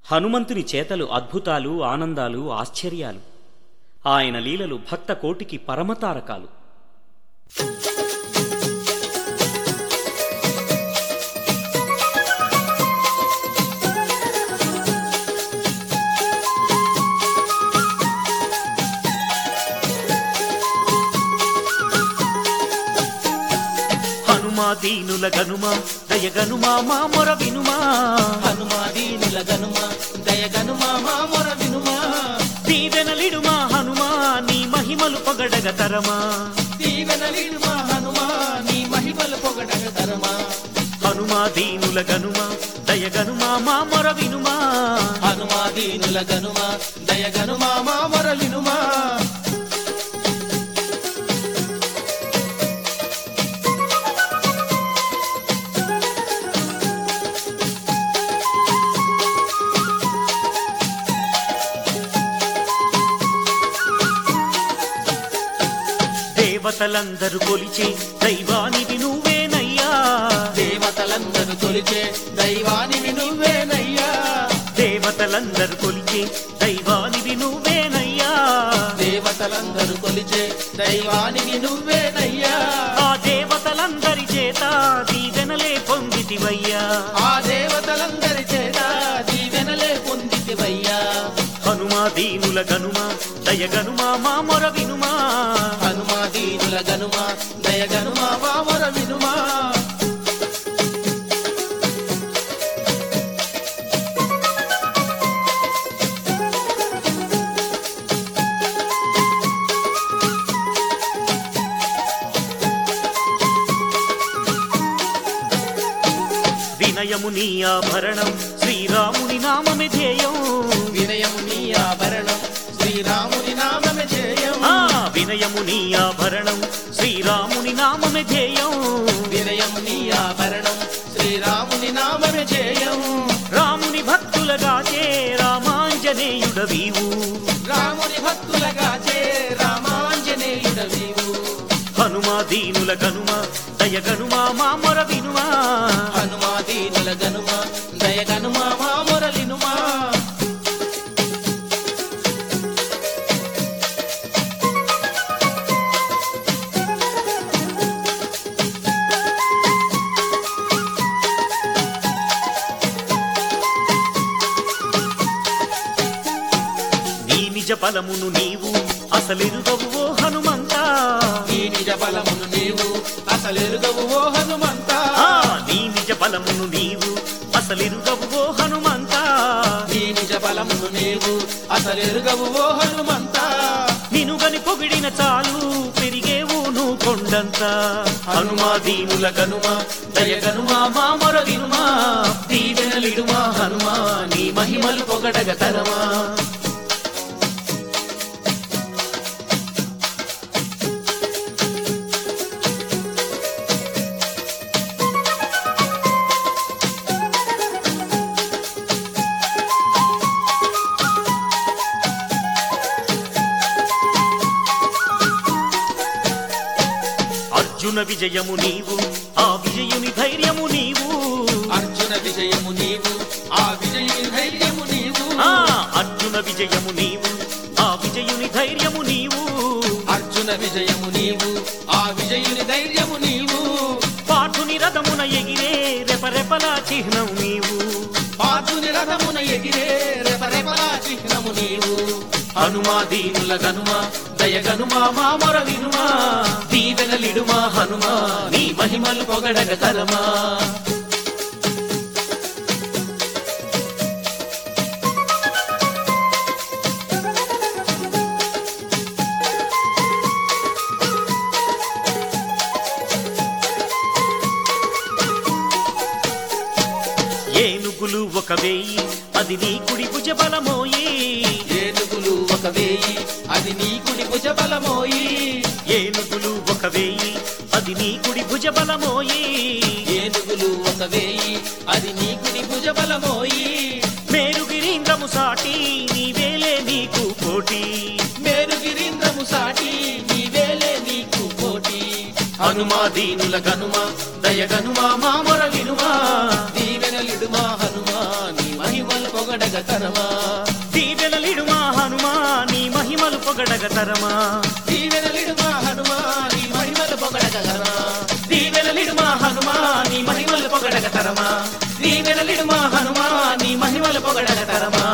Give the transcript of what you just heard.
హనుమంతుని చేతలు అద్భుతాలు, ఆనందాలు, ఆశ్చర్యాలు. ఆయన లీలలు భక్త కోటికి పరమతారకాలు. హనుమా దీనుల గనుమా దయగనుమా మా మొర వినుమా. హనుమా దీనుల గనుమా దయగనుమా మా మొర వినుమా. దీవెనలిడుమా హనుమా నీ మహిమలు పొగడగ తరమా. దీవెనలిడుమా హనుమా నీ మహిమలు పొగడగ తరమా. హనుమా దీనుల గనుమా దయగనుమా మా మొర వినుమా. హనుమా దీనుల గనుమా దయగనుమా మా మొర వినుమా. దేవతలందరూ కొలిచే దైవానివి నువ్వేనయ్యా. దేవతలందరూ కొలిచే దైవానివి నువ్వేనయ్యా. దేవతలందరూ కొలిచే దైవానివి నువ్వేనయ్యా. దేవతలందరూ కొలిచే దైవానివి నువ్వేనయ్యా. ఆ దేవతలందరి చేత దీవెనలే పొందితివయ్యా. ఆ దేవతలందరి చేత దీవెనలే పొందితివయ్యా. హనుమా దీనుల గనుమా దయగనుమా మా మొర వినుమా. హనుమా దీనుల గనుమా దయగనుమా మా మొర వినుమా. వినయము నీ ఆభరణం శ్రీరాముని నామమే ధ్యేయం. వినయము నీ ఆభరణం శ్రీరాముని నామమే ధ్యేయం. వినయము నీ ఆభరణం శ్రీరాముని నామమే ధ్యేయం. వినయము నీ ఆభరణం శ్రీరాముని నామమే ధ్యేయం. రాముని భక్తులగాచే రామాంజనేయుడవీవు. రాముని భక్తులగాచే రామాంజనేయుడవీవు. హనుమా దీనుల గనుమా దయగనుమా మా మొర వినుమా. హనుమా దీనుల గనుమా దయగనుమా మా మొర వినుమా. నీ నిజ బలమును నీవు అసలెరుగవు ఓ హనుమంతా. నీ నిజ బలమును నీవు అసలెరుగవు ఓ హనుమంతా. నీ నిజ బలమును నీవు అసలెరుగవు ఓ హనుమంతా. నీ నిజ బలమును నీవు అసలెరుగవు ఓ హనుమంతా. నినుగని పొగిడిన చాలు పెరిగేవు నువ్వు కొండంతా. హనుమా దీనుల గనుమా దయగనుమా మా మొర వినుమా. దీవెనలిడుమా హనుమా నీ మహిమలు పొగడగ తరమా. అర్జున విజయము నీవు ఆ విజయుని ధైర్యము నీవు. అర్జున విజయము నీవు ఆ విజయుని ధైర్యము నీవు. అర్జున విజయము నీవు ఆ విజయుని ధైర్యము నీవు. అర్జున విజయము నీవు ఆ విజయుని ధైర్యము నీవు. పాఠుని రథమున ఎగిరే రెపరెపలా చిహ్నం నీవు. పార్థుని రథమున ఎగిరే రెపరెపలా చిహ్నము నీవు. హనుమా దీనుల గనుమా దయగనుమా మా మొర వినుమా. దీవెనలిడుమా హనుమా నీ మహిమలు పొగడగ తరమా. ఏనుగులు ఒక వేయి అది నీ కుడి భుజ బలమోయి. ఏనుగులు ఒక వేయి అది నీ కుడి భుజ బలమోయి. ఏనుగులు ఒక వేయి అది నీ కుడి భుజ బలమోయి. ఏనుగులు ఒక వేయి అది నీ కుడి భుజ బలమోయి. మేరుగిరీంద్రము సాటి నీవేలే నీకు పోటీ. మేరుగిరీంద్రము సాటి నీవేలే నీకు పోటీ. హనుమా దీనుల గనుమా దయగనుమా మా మొర వినుమా. దీవెనలిడుమా హనుమా నీ మహిమలు పొగడగ తరమా. పొగడగ తరమా దీవెనలిడుమా హనుమా నీ మహిమలు పొగడగలరా దీవెనలిడుమా హనుమా నీ మహిమలు పొగడగ తరమా దీవెనలిడుమా హనుమా నీ మహిమలు పొగడగ తరమా